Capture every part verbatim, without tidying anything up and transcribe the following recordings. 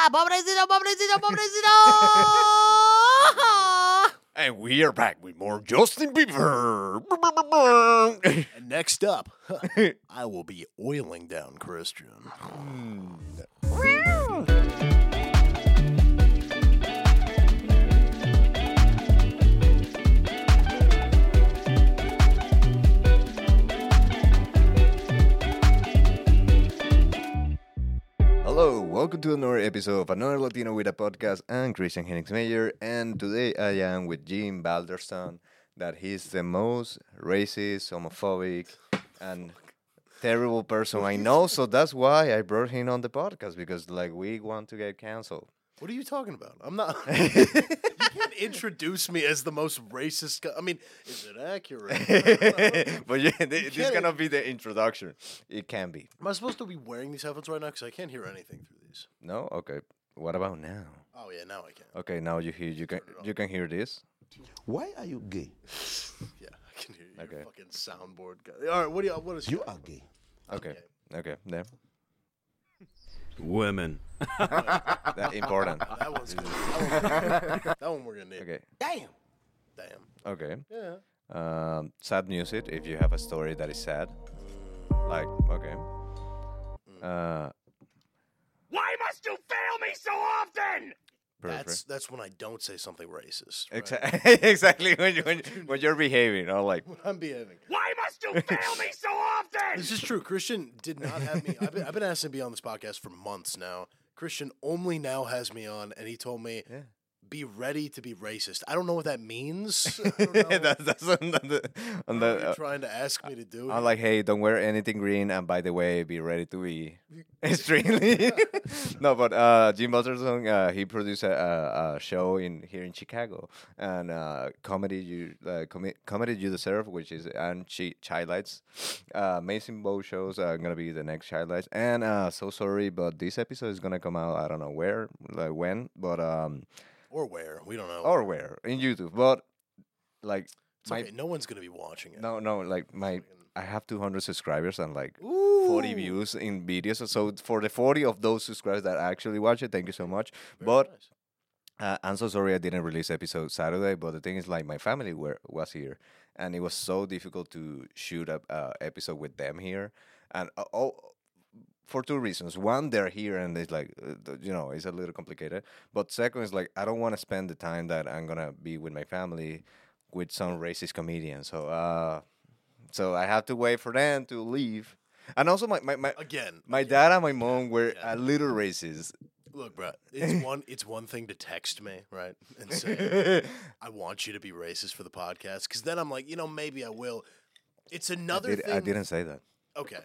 Pobrecito, pobrecito, pobrecito! And we are back with more Justin Bieber. And next up, I will be oiling down Christian. Hello, welcome to another episode of Another Latino with a Podcast. I'm Christian Henix Mayer, and today I am with Jim Balderson, that he's the most racist, homophobic, and terrible person I know, so that's why I brought him on the podcast, because like we want to get canceled. What are you talking about? I'm not. You can't introduce me as the most racist guy. I mean, is it accurate? But yeah, th- this can't- cannot be the introduction. It can be. Am I supposed to be wearing these headphones right now? Because I can't hear anything through these. No? Okay. What about now? Oh, yeah, now I can. Okay, now you hear you can you can hear this. Why are you gay? Yeah, I can hear you. Okay. Fucking soundboard guy. All right, what do you, what is You are gay. Okay. Okay. There. Women. That important. That one's good. That one, that one we're going to need. Okay. Damn. Damn. Okay. Yeah. Um, sad music if you have a story that is sad. Like, okay. Uh, Why must you fail me so often? That's that's when I don't say something racist. Right? Exa- exactly when, you, when, when you're behaving. Or like, When I'm behaving. Why must you fail me so often? This is true. Christian did not have me. I've been, I've been asked to be on this podcast for months now. Christian only now has me on, and he told me, Yeah. be ready to be racist. I don't know what that means. I don't know that's, that's on the, on what the you're uh, trying to ask me to do. I'm like, hey, don't wear anything green, and by the way, be ready to be extremely. No, but uh, Jim Butterson, uh, he produced a, a, a show in here in Chicago, and uh, comedy you uh, com- comedy you deserve, which is and chi- Childlights, uh, amazing both shows are gonna be the next Childlights, and uh, so sorry, but this episode is gonna come out. I don't know where, like when, but um, or where. We don't know. or where in YouTube, but like it's my okay. No one's going to be watching it. no no like my. I have two hundred subscribers and like Ooh. forty views in videos. So for the forty of those subscribers that actually watch it, thank you so much. Very but nice. uh, I'm so sorry I didn't release episode Saturday. But the thing is, like, my family were was here, and it was so difficult to shoot a uh, episode with them here, and uh, oh, for two reasons. One, they're here, and it's like uh, th- you know, it's a little complicated. But second is like I don't want to spend the time that I'm gonna be with my family with some racist comedian. So uh, so I have to wait for them to leave. And also, my my, my Again, my dad and my mom were a little racist. look, bro. It's one. It's one thing to text me, right, and say, "I want you to be racist for the podcast," because then I'm like, you know, maybe I will. It's another Did- thing. I didn't say that. Okay.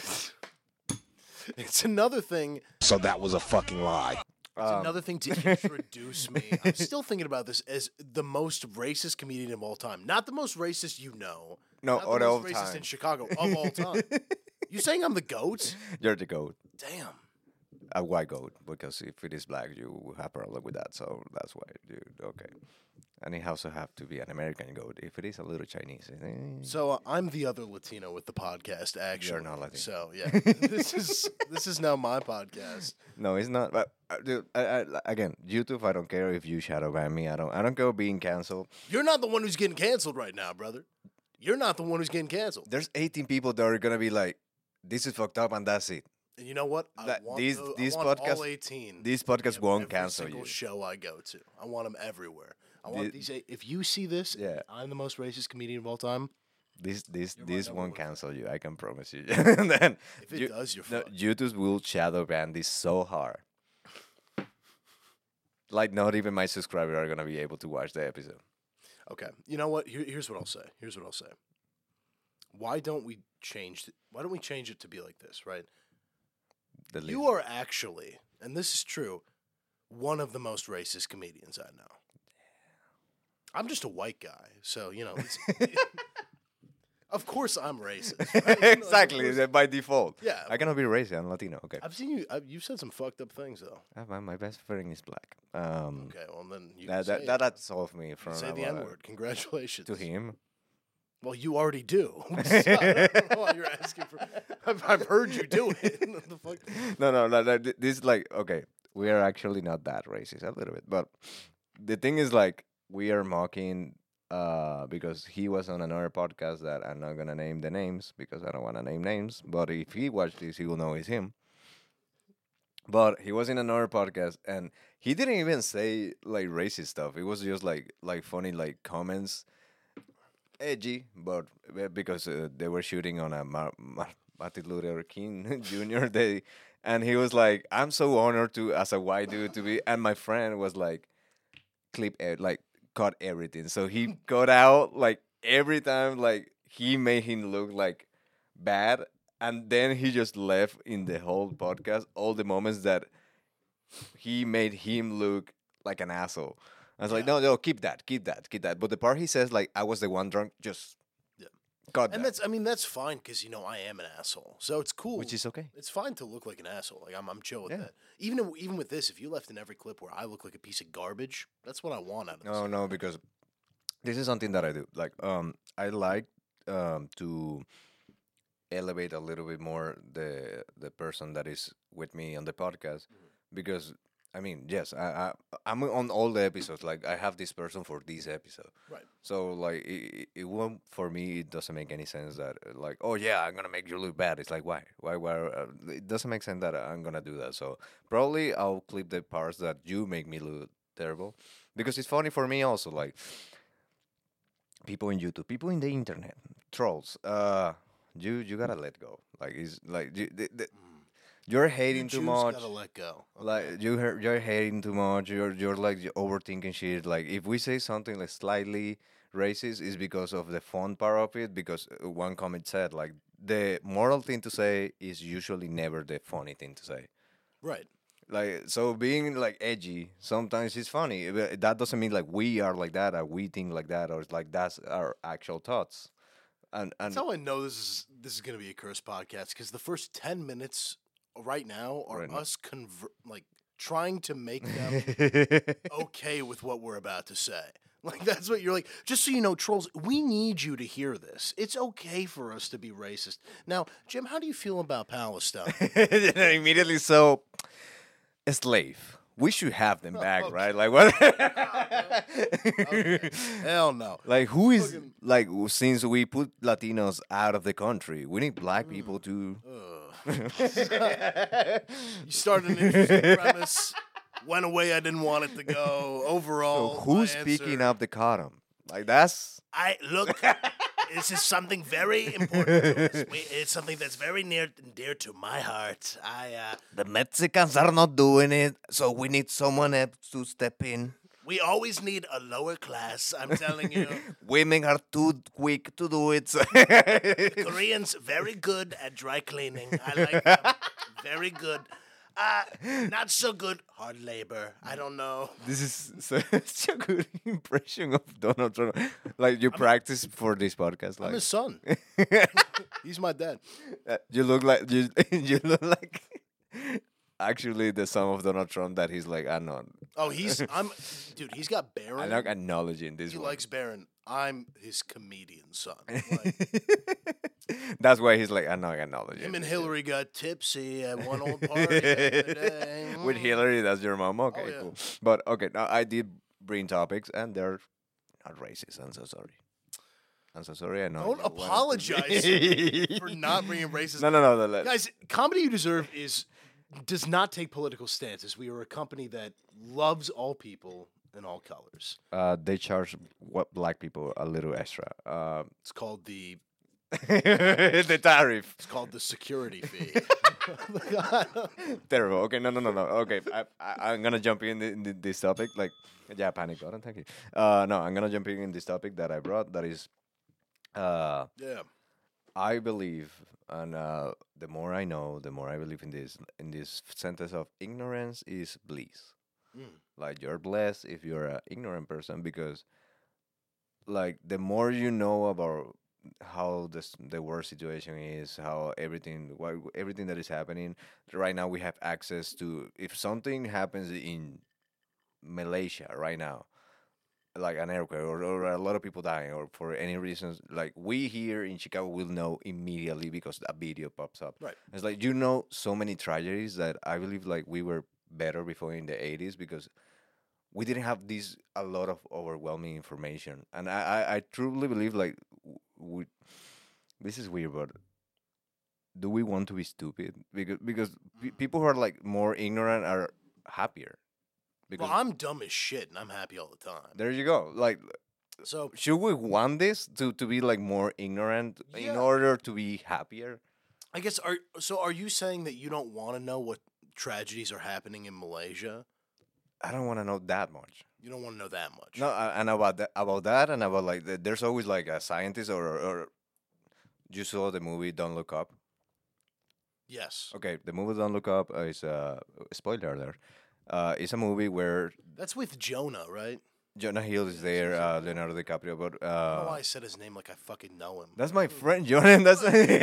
It's another thing. So that was a fucking lie. It's Um, another thing to introduce me. I'm still thinking about this as the most racist comedian of all time. Not the most racist you know. No, Not of the all most racist time. in Chicago of all time. You saying I'm the goat? You're the goat, Damn. a white goat, because if it is black, you will have problem with that. So that's why, dude. Okay, and it also have to be an American goat. If it is a little Chinese, eh, So uh, I'm the other Latino with the podcast. Actually, not Latino. So yeah, this is this is now my podcast. no, it's not. But uh, dude, I, I, again, YouTube. I don't care if you shadow ban me. I don't. I don't care being canceled. You're not the one who's getting canceled right now, brother. You're not the one who's getting canceled. There's eighteen people that are gonna be like, "This is fucked up," and that's it. And you know what? I That- want these- tho- these I want podcasts- all eighteen. These podcasts of won't every cancel single you. show I go to. I want them everywhere. I want The- these. eight- If you see this, Yeah. I'm the most racist comedian of all time. This this my this number won't one fan. cancel you. I can promise you. And then If it you- does, you're no, fucked. YouTube will shadow ban this so hard. Like not even my subscribers are gonna be able to watch the episode. Okay. You know what? Here, here's what I'll say. Here's what I'll say. Why don't we change? It? Why don't we change it to be like this? Right. The You list. are actually, and this is true, one of the most racist comedians I know. I'm just a white guy, so you know. It's, of course, I'm racist. Right? You know, like, of exactly course- that by default. Yeah. I cannot be racist. I'm Latino. Okay. I've seen you. I've, you've said some fucked up things, though. Uh, my, my best friend is black. Um, Okay, well then you that can that say, that it. absolved me You from can say the uh, N word. Congratulations to him. Well, you already do. So I don't know why you're asking for. I've, I've heard you do it. What the fuck? No, no, no, no. th- This is like okay. we are actually not that racist, a little bit. But the thing is, like, we are mocking uh because he was on another podcast that I'm not gonna name the names because I don't want to name names. But if he watched this, he will know it's him. But he was in another podcast and he didn't even say like racist stuff. It was just like like funny like comments, edgy, but uh, because uh, they were shooting on a Mar- Mar- Martin Luther King Junior Day, and he was like, "I'm so honored to as a white dude to be," and my friend was like, "Clip it, like cut everything." So he cut out like every time like he made him look like bad, and then he just left in the whole podcast all the moments that he made him look like an asshole. I was like, Yeah. no, no, keep that, keep that, keep that. But the part he says, like, I was the one drunk, just Yeah. cut And that, that's, I mean, that's fine because you know I am an asshole, so it's cool. which is okay. It's fine to look like an asshole. Like I'm, I'm chill with Yeah. that. Even if- even with this, if you left in every clip where I look like a piece of garbage, that's what I want out of this. No, no, because this is something that I do. Like, um, I like um to elevate a little bit more the the person that is with me on the podcast, because I mean, yes, I, I I'm on all the episodes. Like, I have this person for this episode. Right. So like it, it won't for me. It doesn't make any sense that uh, like, oh yeah, I'm gonna make you look bad. It's like, why why why uh, it doesn't make sense that I'm gonna do that. So probably I'll clip the parts that you make me look terrible, because it's funny for me also. Like, people in YouTube, people in the internet, trolls. Uh, you you gotta let go. Like, it's like you, the, the, you're You hating too Jews much. Gotta let go. Like, you hear- you're hating too much. You're you're like you're overthinking shit. Like, if we say something like slightly racist, is because of the fun part of it. Because uh, one comment said like the moral thing to say is usually never the funny thing to say. Right. Like, so being like edgy sometimes is funny. But that doesn't mean like we are like that or we think like that or it's like that's our actual thoughts. And and That's how I know this is this is gonna be a curse podcast because the first ten minutes right now are Right now. us conver- like trying to make them okay with what we're about to say. Like that's what you're like. Just so you know, trolls, we need you to hear this. It's okay for us to be racist. Now, Jim, how do you feel about Palestine? immediately so a slave. We should have them back, okay. right? Like what? Hell no. Like, who is Fucking- like w- since we put Latinos out of the country, we need black people to. You started an interesting premise. Went away. I didn't want it to go. Overall, So who's my picking answer- up the cotton? Like, that's I look. This is something very important to us. We, it's something that's very near and dear to my heart. I uh, the Mexicans are not doing it, so we need someone else to step in. we always need a lower class. I'm telling you, Women are too quick to do it. so- Koreans very good at dry cleaning. I like them. Very good. Uh, not so good hard labor. I don't know. This is such a good impression of Donald Trump. Like, you practice for this podcast. I'm Like, his son. He's my dad. Uh, you look like you. You look like actually the son of Donald Trump. That he's like, I'm not. Oh, he's I'm dude. He's got Baron. I'm not acknowledging this He one. likes Baron. I'm his comedian son. Like, That's why he's like, I'm not acknowledging. him and this Hillary got tipsy at one old party the other day. shit. With Mm. Hillary, that's your mom. Okay, yeah. cool. But okay, now I did bring topics, and they're not racist. I'm so sorry. I'm so sorry. I know. Don't you wanted to apologize be- for not bringing racist. No, no, no. no, no. Guys, Comedy You Deserve is does not take political stances. We are a company that loves all people in all colors. Uh, they charge what black people a little extra. Uh, It's called the the tariff. it's called the security fee. Terrible. Okay, no, no, no, no. Okay, I, I, I'm gonna jump in, in, in this topic. Like, yeah, panic button. Thank you. Uh, no, I'm gonna jump in in this topic that I brought. That is, uh, Yeah. I believe, and uh, the more I know, the more I believe in this. In this sentence of ignorance is bliss. Mm. Like, you're blessed if you're an ignorant person, because, like, the more you know about how this the world situation is, how everything what everything that is happening right now, we have access to. If something happens in Malaysia right now, like an earthquake or, or a lot of people dying or for any reasons, like, we here in Chicago will know immediately because a video pops up. Right. It's like, you know, so many tragedies that I believe like we were better before in the eighties because we didn't have this a lot of overwhelming information, and I I, I truly believe like w- we this is weird, but do we want to be stupid? Because because pe- people who are like more ignorant are happier. Because Well, I'm dumb as shit, and I'm happy all the time. there you go. Like, So should we want this to to be like more ignorant in Yeah. order to be happier? I guess are so. Are you saying that you don't want to know what tragedies are happening in Malaysia? I don't want to know that much. You don't want to know that much. No, uh, and about that, about that, and about like the, there's always like a scientist or or you saw the movie Don't Look Up. Yes, Okay, the movie Don't Look Up uh, is a spoiler alert. Uh, it's a movie where that's with Jonah, right? Jonah Hill is there, uh, Leonardo DiCaprio, but I don't know why uh, I said his name like I fucking know him. that's my friend Jonah. That's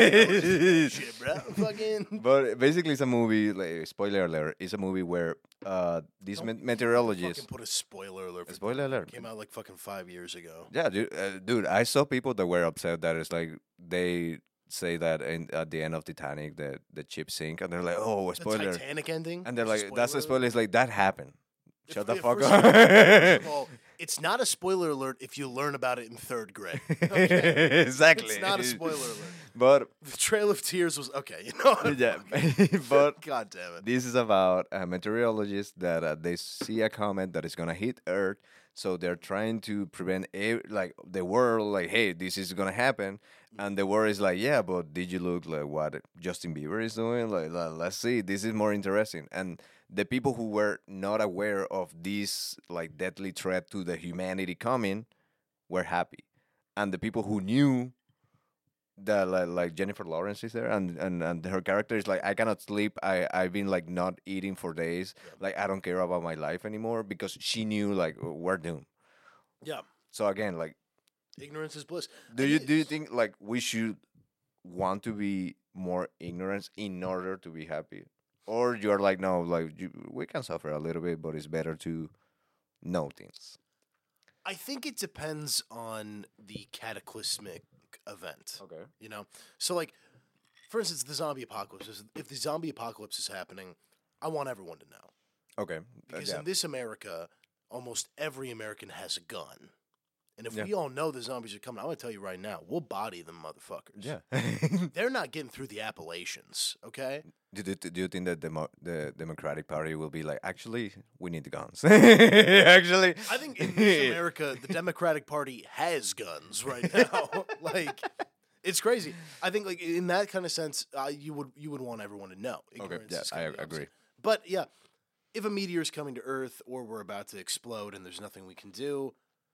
Shit, bro. Fucking. but basically, it's a movie. Like, spoiler alert! It's a movie where uh, these Don't me- Fucking meteorologists. put a spoiler alert. For Spoiler alert! Came out like fucking five years ago. Yeah, dude, uh, dude, I saw people that were upset that it's like they say that in, at the end of Titanic the the ship sink, and they're like, "Oh, a The spoiler," Titanic ending. and they're is a like, "That's a alert? spoiler." It's like that happened. If- Shut the if- fuck first up. of all- first of all, it's not a spoiler alert if you learn about it in third grade. Okay? Exactly. It's not a spoiler alert. But The Trail of Tears was okay. You know. what? yeah, but God damn it. this is about a meteorologist that uh, they see a comet that is gonna hit Earth, so they're trying to prevent a, like the world, like, hey, this is gonna happen, and the world is like, yeah, but did you look like what Justin Bieber is doing? Like, le- let's see, this is more interesting. And the people who were not aware of this like deadly threat to the humanity coming were happy, and the people who knew that like, like Jennifer Lawrence is there and, and and her character is like I cannot sleep. I I've been like not eating for days. Like I don't care about my life anymore because she knew like we're doomed. Yeah. So again, like Ignorance is bliss. do It you do you is. think like we should want to be more ignorant in order to be happy, or you're like no, like you, we can suffer a little bit, but it's better to know things. I think it depends on the cataclysmic event. Okay. You know, so like, for instance, the zombie apocalypse. is- If the zombie apocalypse is happening, I want everyone to know Okay. uh, because yeah. in this America, almost every American has a gun, and if Yeah. we all know the zombies are coming, I'm gonna tell you right now, we'll body them motherfuckers. Yeah. They're not getting through the Appalachians. Okay. Do, do, do you think that the Demo- the Democratic Party will be like, actually, we need the guns? actually, I think in this America, the Democratic Party has guns right now. Like, it's crazy. I think, like in that kind of sense, uh, you would you would want everyone to know. Okay, Ignorance yeah, is I kinda the agree. opposite. But yeah, if a meteor is coming to Earth or we're about to explode and there's nothing we can do,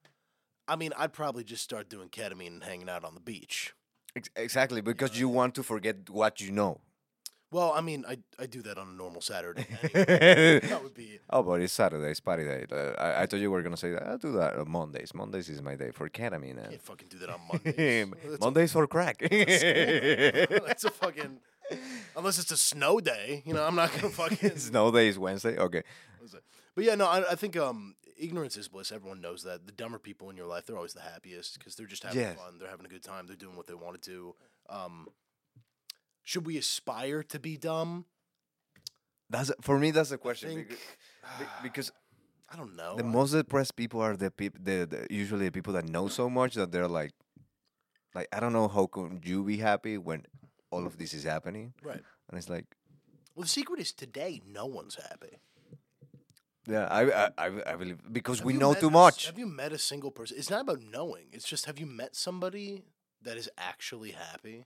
I mean, I'd probably just start doing ketamine and hanging out on the beach. Ex- exactly, because you want to forget what you know. Well, I mean, I I do that on a normal Saturday. Anyway. That would be Oh, but it's Saturday, it's party day. Uh, I, I thought you were gonna say that. I'll do that on Mondays. Mondays is my day for ketamine. I And can't fucking do that on Mondays. That's a- Mondays for crack. That's a fucking unless it's a snow day, you know. I'm not gonna fucking. Snow day is Wednesday. Okay. But yeah, no, I, I think um, ignorance is bliss. Everyone knows that. The dumber people in your life, they're always the happiest because they're just having Yes. fun. They're having a good time. They're doing what they want to do. Um, should we aspire to be dumb? That's for me. That's the question think- because, be- because I don't know. the I- most depressed people are the people. The, the usually the people that know so much that they're like, like I don't know how can you be happy when all of this is happening, right. and it's like. Well, the secret is today, no one's happy. Yeah, I I I, I believe because Have we you know met too a s- much. Have you met a single person? It's not about knowing. It's just have you met somebody that is actually happy?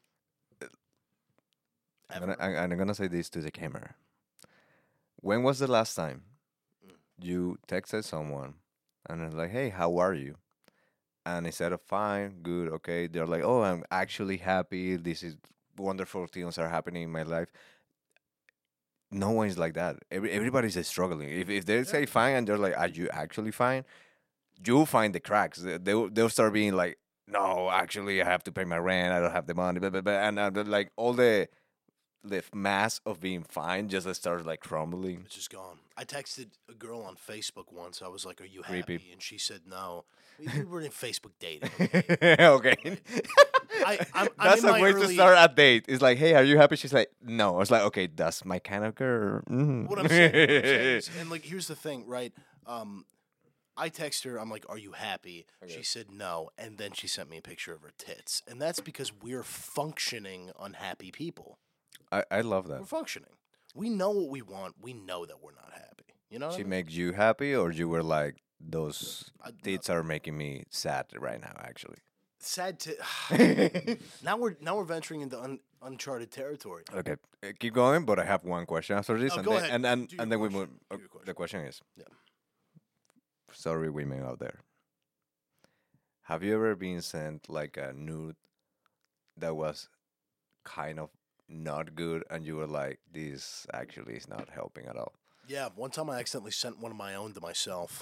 I'm Ever? gonna, I, I'm gonna say this to the camera. When was the last time Mm. you texted someone and they're like, "Hey, how are you?" And instead of "fine, good, okay," they're like, "Oh, I'm actually happy. This is wonderful things are happening in my life." No one is like that. Every, everybody's just struggling. If if they say fine and they're like, "Are you actually fine?" You'll find the cracks. They- They'll they'll start being like, "No, actually, I have to pay my rent. I don't have the money." Blah, blah, blah. And uh, they're like all the the mass of being fine just starts like crumbling. It's just gone. I texted a girl on Facebook once. I was like, "Are you Creepy. happy?" And she said, "No." We we were in Facebook dating. Okay? okay. I, I'm, I'm That's in a my way to early- start a date. It's like, hey, are you happy? She's like, no. It's like, okay, that's my kind of girl. Mm. What I'm saying, what I'm saying is, and like, here's the thing, right? Um, I text her. I'm like, "Are you happy?" She said no, and then she sent me a picture of her tits, and that's because we're functioning unhappy people. I, I love that. We're functioning. We know what we want. We know that we're not happy. You know? What I She mean? makes you happy, or you were like, those I- tits are making me sad right now, actually. Sad to. now we're now we're venturing into un, uncharted territory. Okay, uh, keep going, but I have one question after this, No, and go then ahead. and and, Do your and then we question. move. Do uh, your question. The question is, Yeah. sorry, women out there. Have you ever been sent like a nude that was kind of not good, and you were like, "This actually is not helping at all"? Yeah, one time I accidentally sent one of my own to myself.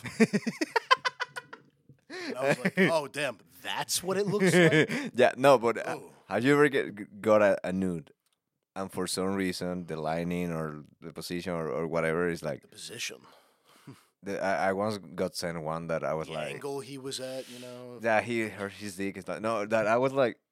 And I was like, "Oh damn, that's what it looks like." Yeah, no, but uh, Oh. have you ever get, g- got a, a nude, and for some reason the lining or the position or, or whatever is like The position, the, I, I once got sent one that I was the like, angle he was at, you know. yeah, he or his dick is like no, that I was like,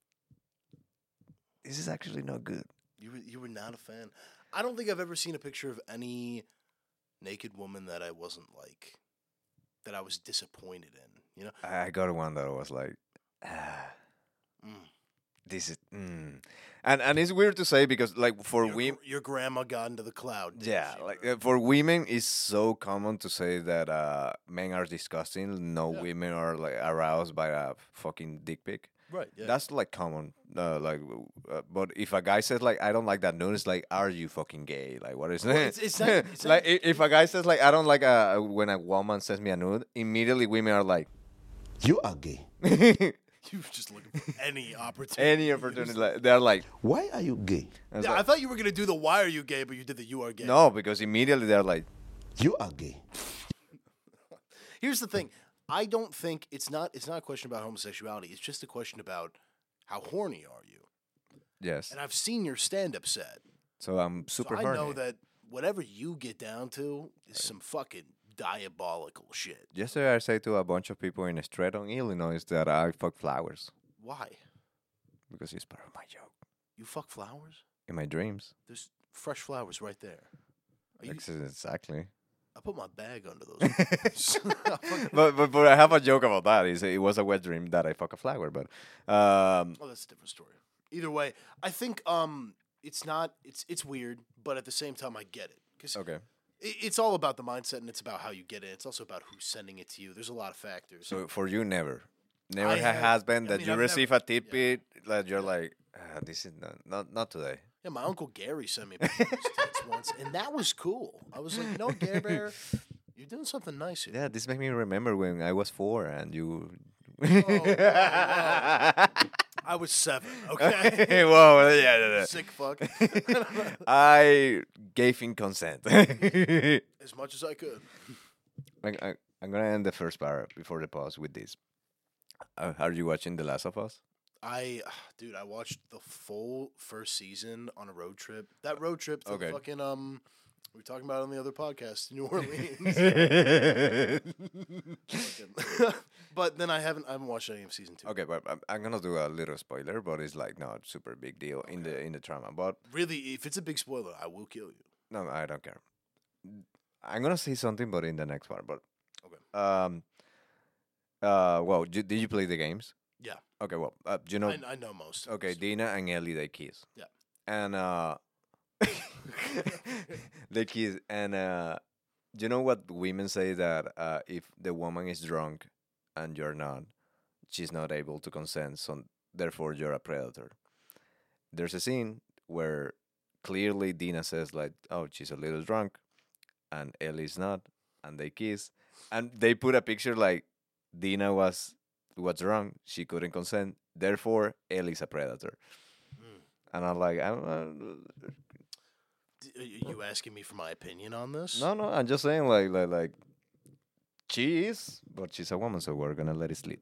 this is actually not good. You were you were not a fan. I don't think I've ever seen a picture of any naked woman that I wasn't like, that I was disappointed in. You know. I I got one that I was like, ah, Mm. this is, mm. and and it's weird to say because like for Your, women. gr- your grandma got into the cloud. didn't Yeah, she, like bro? uh, for women, it's so common to say that uh, men are disgusting. No Yeah. women are like aroused by a fucking dick pic. right. Yeah. That's like common. Uh, like, uh, but if a guy says like I don't like that nude, it's like, are you fucking gay? Like, what is Well, it? it's- it's not- it's like not- i- if a guy says like I don't like a when a woman sends me a nude, immediately women are like You are gay. you were just looking for any opportunity. any opportunity. Like, they're like, Why are you gay? I was Yeah, I like, thought you were gonna do the "Why are you gay?" but you did the "You are gay." no, because immediately they're like, You are gay. Here's the thing. I don't think it's not it's not a question about homosexuality. It's just a question about how horny are you. yes. And I've seen your stand-up set. So I'm So super I horny. know that whatever you get down to is some fucking diabolical shit. Yesterday, I said to a bunch of people in Stratton, Illinois, that I fuck flowers Why? because it's part of my joke. You fuck flowers? In my dreams, There's fresh flowers right there. Are you, Ex- exactly. I put my bag under those. flowers. but, but but I have a joke about that. Is it was a wet dream that I fuck a flower, but um, Oh, that's a different story. Either way, I think um, it's not. It's it's weird, but at the same time, I get it because okay. it's all about the mindset and it's about how you get it. It's also about who's sending it to you. There's a lot of factors. So for you, never, never I ha- have- has been I that mean, you I've receive never- a tidbit that you're like, ah, this is not not not today. Yeah, my uncle Gary sent me pictures of his tits once, and that was cool. I was like, you know, Gary Bear, you're doing something nice here. Yeah, this makes me remember when I was four and you. I was seven. Okay. Whoa, yeah, yeah, yeah. Sick fuck. I gave him consent. As much as I could. I, I, I'm gonna end the first part before the pause with this. Uh, are you watching The Last of Us? I, dude, I watched the full first season on a road trip. That road trip to Okay. fucking um, we were talking about it on the other podcast, New Orleans. Fucking- but then I haven't, I haven't watched any of season two. Okay, but I'm, I'm gonna do a little spoiler, but it's like not super big deal in the in the drama. But Really, if it's a big spoiler, I will kill you. no, I don't care. I'm gonna say something, but in the next part. But Okay. um, uh, well, did, did you play the games? Yeah. Okay, well, uh, do you know? I, I know most. of Okay, this. Dina and Ellie they kiss. Yeah. And uh, they kiss, and uh, do you know what women say that uh, if the woman is drunk and you're not, she's not able to consent, so therefore you're a predator. There's a scene where clearly Dina says like, "Oh, she's a little drunk," and Ellie's not, and they kiss, and they put a picture like Dina was was wrong, she couldn't consent, therefore Ellie's a predator. Mm. And I'm like, I'm, uh, D- Are you asking me for my opinion on this? no, no, I'm just saying like, like, like, she is, but she's a woman, so we're gonna let it slip.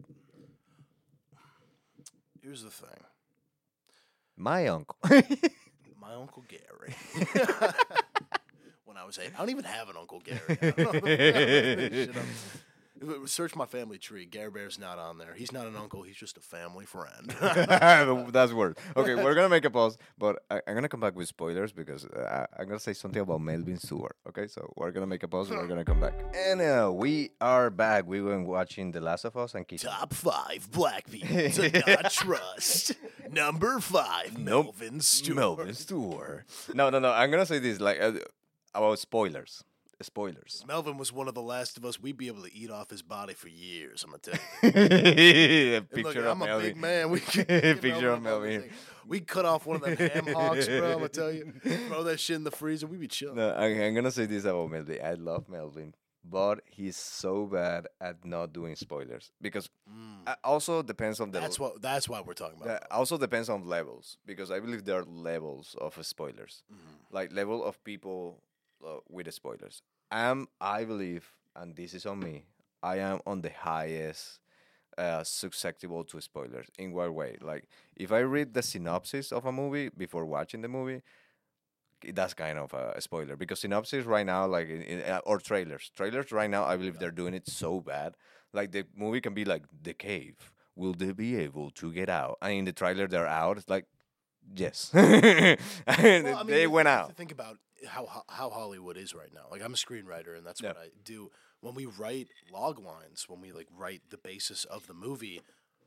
Here's the thing. My uncle. My Uncle Gary. When I was eight. I don't even have an Uncle Gary. I don't know. Shut up. Search my family tree. Gare Bear's not on there. He's not an uncle. He's just a family friend. That's worse. Okay, we're gonna make a pause, but I, I'm gonna come back with spoilers because uh, I, I'm gonna say something about Melvin Stewart. Okay, so we're gonna make a pause and we're gonna come back. And uh, we are back. We were watching The Last of Us and Keith. Top five black people to not trust. Number five, Melvin Stewart. Melvin Stewart. No, no, no. I'm gonna say this like uh, about spoilers. Spoilers. Melvin was one of the last of us. We'd be able to eat off his body for years. I'm gonna tell you. Picture Look, of I'm a Melvin. big man. We could, Picture of Melvin. We cut off one of them ham hocks, bro. I'm gonna tell you. Throw that shit in the freezer. We be chilling. No, I, I'm gonna say this about Melvin. I love Melvin, but he's so bad at not doing spoilers because uh, also depends on the. That's what. That's why we're talking about. That also depends on levels because I believe there are levels of spoilers, like level of people uh, with the spoilers. Am I believe, and this is on me. I am on the highest uh, susceptible to spoilers. In what way? Like if I read the synopsis of a movie before watching the movie, i- that's kind of a spoiler because synopsis right now, like in, in, uh, or trailers, trailers right now, I believe they're doing it so bad. Like the movie can be like the cave. Will they be able to get out? And in the trailer, they're out. It's like, yes, and Well, I mean, they you went have out. to think about how ho- how Hollywood is right now. Like I'm a screenwriter, and that's what Yeah. I do. When we write log lines, when we like write the basis of the movie,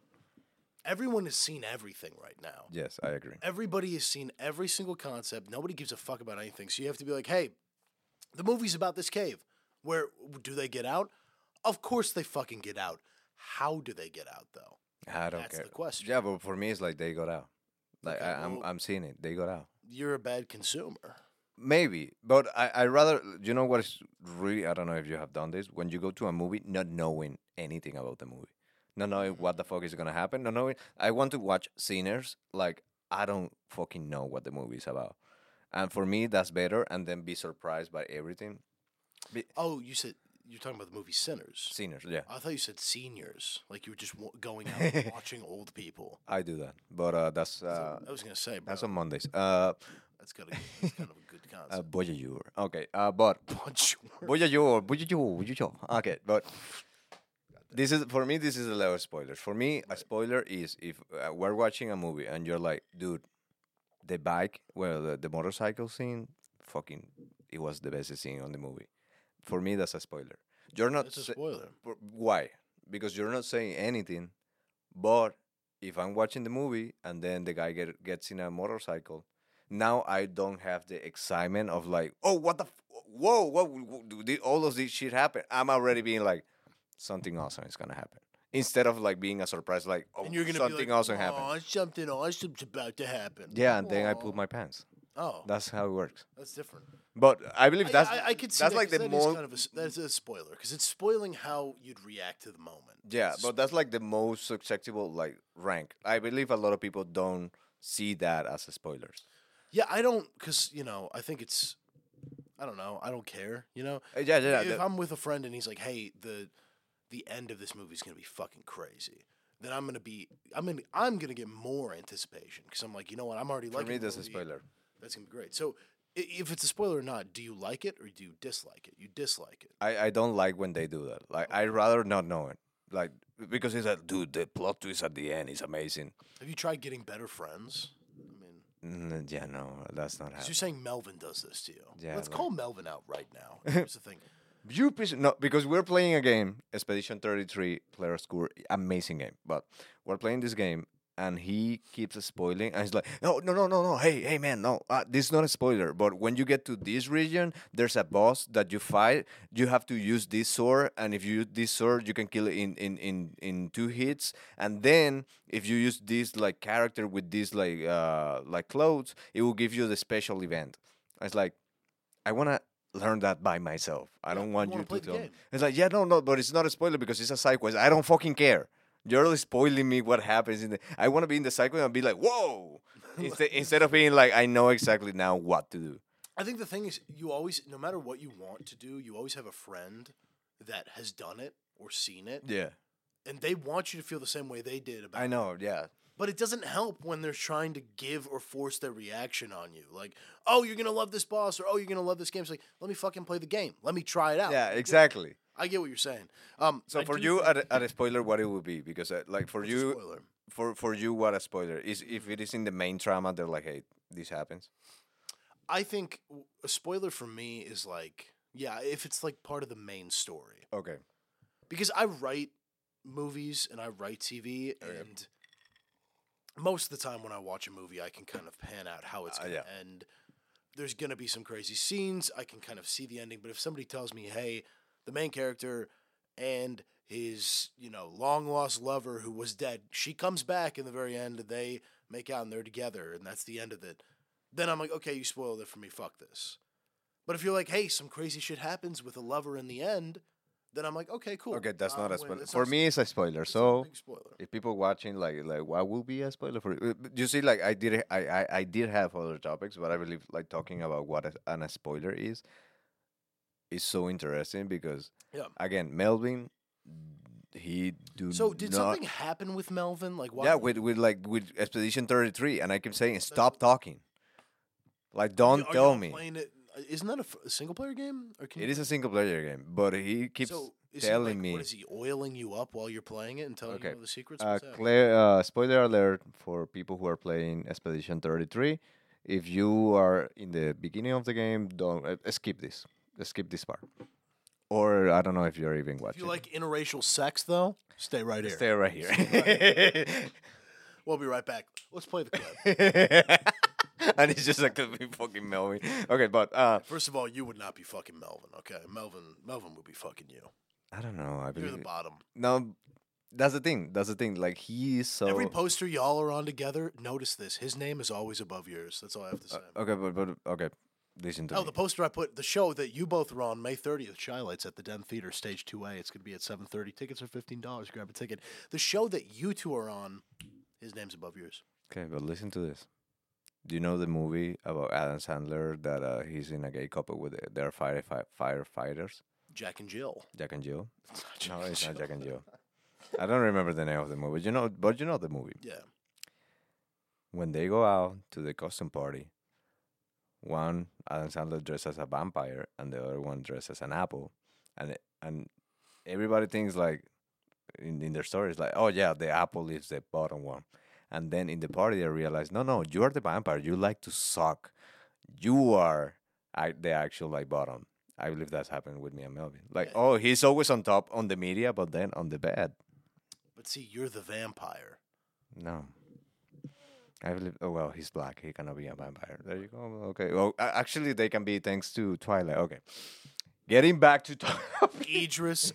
everyone has seen everything right now. Yes, I agree. Everybody has seen every single concept. Nobody gives a fuck about anything. So you have to be like, hey, the movie's about this cave. Where do they get out? Of course they fucking get out. How do they get out though? I don't That's care. the question. Yeah, but for me, it's like they got out. Like Okay, I, I'm, well- I'm seeing it. They got out. You're a bad consumer. Maybe, but I, I rather. You know what is really? I don't know if you have done this. When you go to a movie, not knowing anything about the movie, not knowing what the fuck is gonna happen, not knowing. I want to watch Sinners. Like I don't fucking know what the movie is about, and for me, that's better. And then be surprised by everything. Be, Oh, you said you're talking about the movie Sinners. Sinners, yeah. I thought you said seniors, like you were just wa- going out and watching old people. I do that, but uh, that's uh, I was gonna say, bro, that's on Mondays. Uh, that's gotta that's kind of a good uh concept. Voyageur. Okay, uh, but Bonjour. Voyageur, Voyageur, Voyageur. Okay, but this is for me. This is a level of spoilers. For me, a spoiler is if uh, we're watching a movie and you're like, dude, the bike, well, the, the motorcycle scene, fucking, it was the best scene on the movie. For me, that's a spoiler. You're not It's a sa- spoiler. for- why? Because you're not saying anything. But if I'm watching the movie and then the guy get, gets in a motorcycle, now I don't have the excitement of like, oh, what the, f- whoa, what, what did all of this shit happen? I'm already being like, something awesome is gonna happen. Instead of like being a surprise, like, oh, And you're gonna something be like, awesome happened. "Aw, something awesome's about to happen." Yeah, and then I Aw. put my pants. Oh, That's how it works. that's different. But I believe that's I, I, I could see that's that like 'cause the that is most kind of a, s- that's a spoiler because it's spoiling how you'd react to the moment. yeah, It's but that's like the most susceptible like rank. I believe a lot of people don't see that as a spoilers. Yeah, I don't, because, you know, I think it's, I don't know, I don't care, you know? Uh, yeah, yeah. if the- I'm with a friend and he's like, hey, the the end of this movie is going to be fucking crazy, then I'm going to be, I'm gonna, I'm going to get more anticipation because I'm like, you know what, I'm already for liking me, the that's a movie. spoiler. That's going to be great. So i- if it's a spoiler or not, do you like it or do you dislike it? You dislike it. I, I don't like when they do that. Like I rather not know it. Like because it's like, dude, the plot twist at the end is amazing. Have you tried getting better friends? I mean, Mm, yeah, no, that's not 'cause happening. you're saying Melvin does this to you. Yeah, Let's like- call Melvin out right now. Here's the thing. You piece no, because we're playing a game, Expedition thirty-three Player Score, amazing game. But we're playing this game, and he keeps spoiling, and he's like, "No, no, no, no, no, hey, hey, man, no, uh, this is not a spoiler. But when you get to this region, there's a boss that you fight. You have to use this sword, and if you use this sword, you can kill it in in in in two hits. And then if you use this like character with this like uh like clothes, it will give you the special event." It's like, I wanna learn that by myself. I don't you want wanna you play to the tell me. game. It's like, yeah, no, no, but it's not a spoiler because it's a side quest. I don't fucking care. You're only spoiling me what happens in the. I want to be in the side quest and be like, whoa, instead instead of being like, I know exactly now what to do. I think the thing is, you always, no matter what you want to do, you always have a friend that has done it or seen it, Yeah, and they want you to feel the same way they did about I it. know. Yeah, But it doesn't help when they're trying to give or force their reaction on you. Like, oh, you're gonna love this boss, or oh, you're gonna love this game. It's like, let me fucking play the game. Let me try it out. yeah, exactly. I get what you're saying. Um, So I for do you, think- at a, at a spoiler, what it would be? Because uh, like for What's a you, spoiler? for for you, what a spoiler is? If it is in the main trauma, they're like, hey, this happens. I think w- a spoiler for me is like, yeah, if it's like part of the main story. Okay. Because I write movies and I write T V, and most of the time when I watch a movie, I can kind of pan out how it's Uh, going to yeah. end. There's going to be some crazy scenes. I can kind of see the ending. But if somebody tells me, hey, the main character and his, you know, long lost lover who was dead, she comes back in the very end, and they make out and they're together, and that's the end of it, then I'm like, okay, you spoiled it for me. Fuck this. But if you're like, hey, some crazy shit happens with a lover in the end, then I'm like, okay, cool. Okay, that's I'm not a with it. spoiler. It's For not me, it's a spoiler. it's not a So big spoiler. if people watching, like, like what will be a spoiler for you? You see, like, I did, I, I, I did have other topics, but I believe, like, talking about what a, an a spoiler is, is so interesting because, Yeah. again, Melvin, he do So did not. something happen with Melvin? Like, why? Yeah, with with like with Expedition thirty-three, and I keep saying, stop talking. Like, don't Are you tell not me. playing it? Isn't that a, f- a single player game? Or can It you is a single player game, but he keeps so is telling he like, me. What is he oiling you up while you're playing it and telling Okay. you all the secrets? Uh, What's that? clear, uh, spoiler alert for people who are playing Expedition thirty-three. If you are in the beginning of the game, don't uh, skip this. Skip this part. Or I don't know if you're even If watching. you like interracial sex, though, stay right here. Stay right here. We'll be right back. Let's play the clip. And it's just like me fucking Melvin. Okay, but uh, First of all, you would not be fucking Melvin, okay? Melvin, Melvin would be fucking you. I don't know. I You're believe the bottom. no. That's the thing. That's the thing. Like he is so. Every poster y'all are on together, notice this. His name is always above yours. That's all I have to say. okay, but but okay. Listen to Oh, me. the poster I put, the show that you both were on, May thirtieth, Shylights at the Den Theater, Stage two A. It's going to be at seven thirty. Tickets are fifteen dollars. Grab a ticket. The show that you two are on, his name's above yours. Okay, but listen to this. Do you know the movie about Adam Sandler that uh, he's in a gay couple with uh, their fire, fi- firefighters, Jack and Jill. Jack and Jill? It's not No, Jack it's and not Jack and Jill. I don't remember the name of the movie. You know, but you know the movie. Yeah. When they go out to the costume party, one Adam Sandler dressed as a vampire and the other one dressed as an apple, and it- and everybody thinks like in, in their stories like, oh yeah, the apple is the bottom one, and then in the party they realize, no, no, you are the vampire. You like to suck. You are I, the actual like bottom. I believe that's happened with me and Melvin. Like, Yeah. oh, he's always on top on the media, but then on the bed, But see, you're the vampire. no. I believe. Oh well, he's black. He cannot be a vampire. There you go. Okay. Well, a- actually, they can be thanks to Twilight. Okay. Getting back to topic. Idris.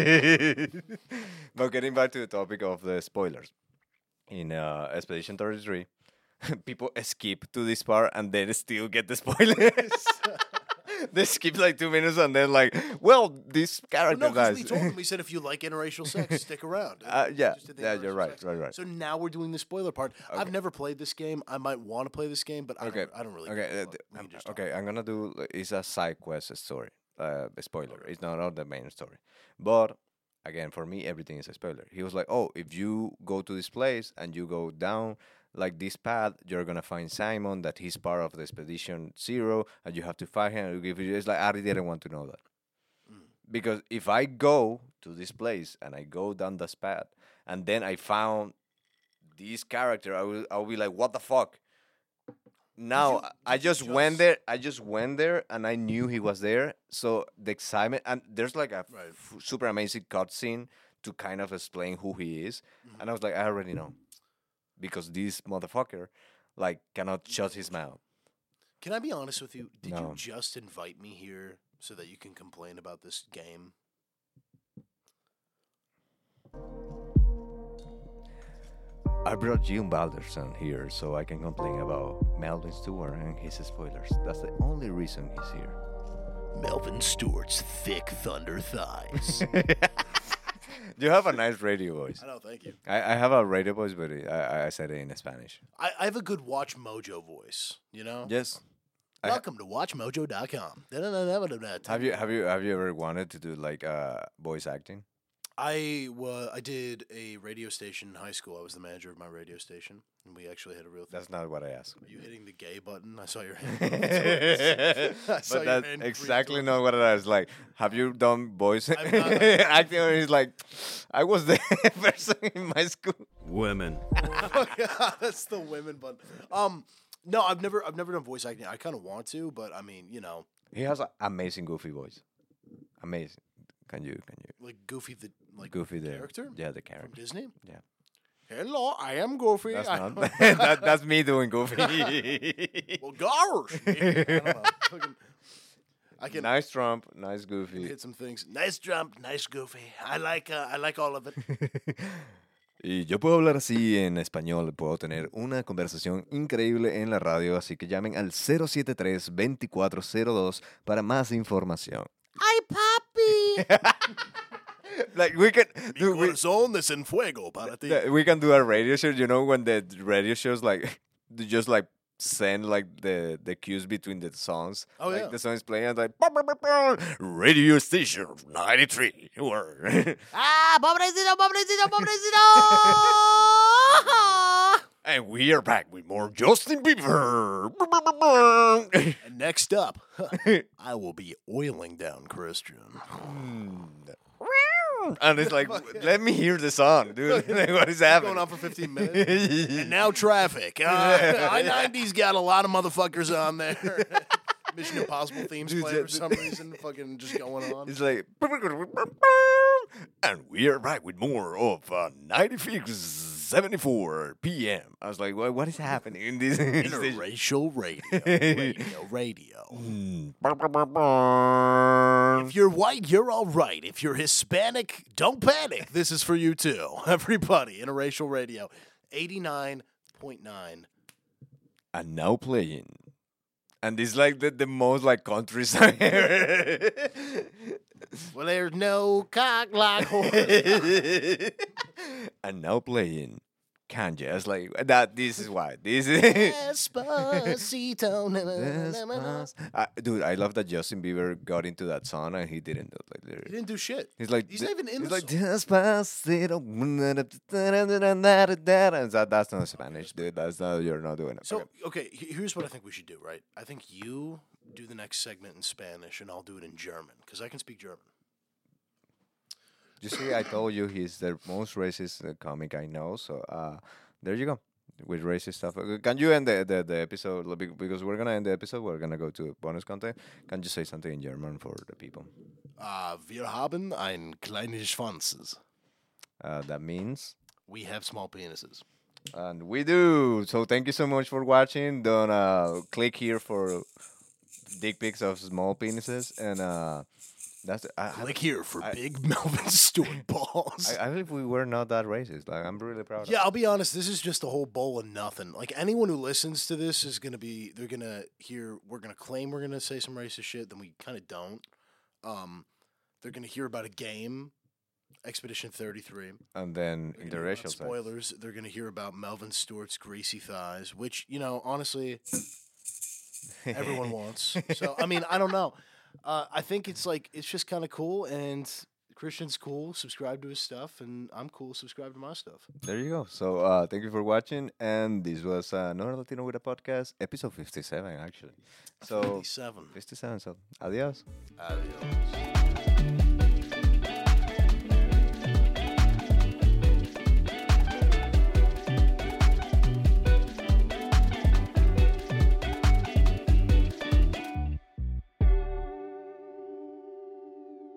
But getting back to the topic of the spoilers in uh, Expedition thirty-three, people skip to this part and then still get the spoilers. They skip like two minutes and then like, well, this character no, because we dies. told them, we said if you like interracial sex, stick around. Uh, We yeah, just did the yeah, you're interracial right, sex. right, right. So now we're doing the spoiler part. I've never played this game. I might want to play this game, but I Okay. don't, I don't really Okay, care. uh, But th- we um, can just talk. okay. I'm gonna do. It's a side quest story. Uh, a spoiler. It's not, not the main story. But again, for me, everything is a spoiler. He was like, "Oh, if you go to this place and you go down like this path, you're gonna find Simon. That he's part of the expedition zero, and you have to fight him." And give you. It's like I didn't want to know that because if I go to this place and I go down this path, and then I found this character, I will. I'll be like, "What the fuck." Now you- I did you just went just- there. I just went there, and I knew he was there. So the excitement, and there's like a Right. f- super amazing cutscene to kind of explain who he is, Mm-hmm. and I was like, I already know, because this motherfucker, like, cannot shut his mouth. Can I be honest with you? Did No. you just invite me here so that you can complain about this game? I brought Jim Balderson here so I can complain about Melvin Stewart and his spoilers. That's the only reason he's here. Melvin Stewart's thick thunder thighs. You have a nice radio voice. I know, thank you. I, I have a radio voice, but it, I, I said it in Spanish. I, I have a good Watch Mojo voice, you know? Yes. I- Welcome to watch mojo dot com. Have you have you have you ever wanted to do like uh voice acting? I wa I did a radio station in high school. I was the manager of my radio station, and we actually had a real thing. That's not what I asked. Are you hitting the gay button? I saw your hand. I saw But your that's hand creep exactly towards- not what I was like. Have you done voice I've not- acting? Or he's like, I was the person in my school. Women. Oh, yeah, that's the women button. Um, no, I've never I've never done voice acting. I kind of want to, but I mean, you know, He has an amazing goofy voice. Amazing. Can you? Can you? like Goofy the like Goofy the character Yeah, the from character. Disney. Yeah. Hello, I am Goofy. That's I- not. that, that's me doing goofy. Well, gosh. I don't know. Fucking- I can Nice Trump, nice Goofy. hit some things. Nice Trump, nice Goofy. I like, uh, I like all of it. Y yo puedo hablar así en español, puedo tener una conversación increíble en la radio, así que llamen al cero siete tres, dos cuatro cero dos para más información. Ay, papi. Like we can, dude, we, Corazón de Cienfuego para ti. th- we can do a radio show. You know when the radio shows like they just like send like the the cues between the songs. Oh, like yeah. the song is playing and like "Bah, bah, bah, bah, radio station ninety-three. or- Ah, pobrecito, pobrecito, pobrecito. And we are back with more Justin Bieber. Bah, bah, bah, bah. And next up, I will be oiling down Christian. And it's like, let me hear the song, dude. Like, what is happening? Going on for fifteen minutes. And now traffic. Uh, I ninety's got a lot of motherfuckers on there. Mission Impossible themes Dude, playing yeah, for some reason. Fucking just going on. It's like, and we are back with more of uh, ninety-six seventy-four p m. I was like, what, what is happening in this station? Interracial radio. Radio. Radio. Mm. If you're white, you're all right. If you're Hispanic, don't panic. This is for you too. Everybody, Interracial Radio. eighty-nine point nine. And now playing. And it's like the, the most like country song ever. Well, there's no cock like horse. And now playing Kanye. I was like, that. This is why. This is. Despacito. na, na, na, na, na, na. Uh, dude, I love that Justin Bieber got into that song and he didn't do it like He lyrics. didn't do shit. He's like, He's not even in he's the like, song. Despacito. And that, that's not Spanish, dude. That's not, you're not doing it. So, Okay. okay, he- here's what I think we should do, right? I think you do the next segment in Spanish and I'll do it in German because I can speak German. You see, I told you he's the most racist uh, comic I know. So uh, there you go with racist stuff. Uh, Can you end the, the, the episode Like, bec- because we're gonna end the episode. We're gonna go to bonus content. Can you say something in German for the people? Uh, wir haben ein kleines Schwanzes. Uh, that means, We have small penises. and we do. So thank you so much for watching. Don't uh, click here for dick pics of small penises, and uh, that's I, I, Click here for I- big Melvin Stewart balls. I, I believe we were not that racist. Like I'm really proud. Yeah, I'll be honest. This is just a whole bowl of nothing. Like anyone who listens to this is gonna be, they're gonna hear, we're gonna claim we're gonna say some racist shit, then we kind of don't. Um, they're gonna hear about a game, Expedition thirty-three. Of, and then They're gonna hear about interracial sex. spoilers. They're gonna hear about Melvin Stewart's greasy thighs, which you know, honestly, everyone wants. So I mean, I don't know. Uh, I think it's like it's just kind of cool, and Christian's cool. Subscribe to his stuff, and I'm cool. Subscribe to my stuff. There you go. So uh, thank you for watching, and this was uh, Another Latino with a Podcast, episode fifty-seven, actually. So fifty-seven. fifty-seven. So adios. Adios.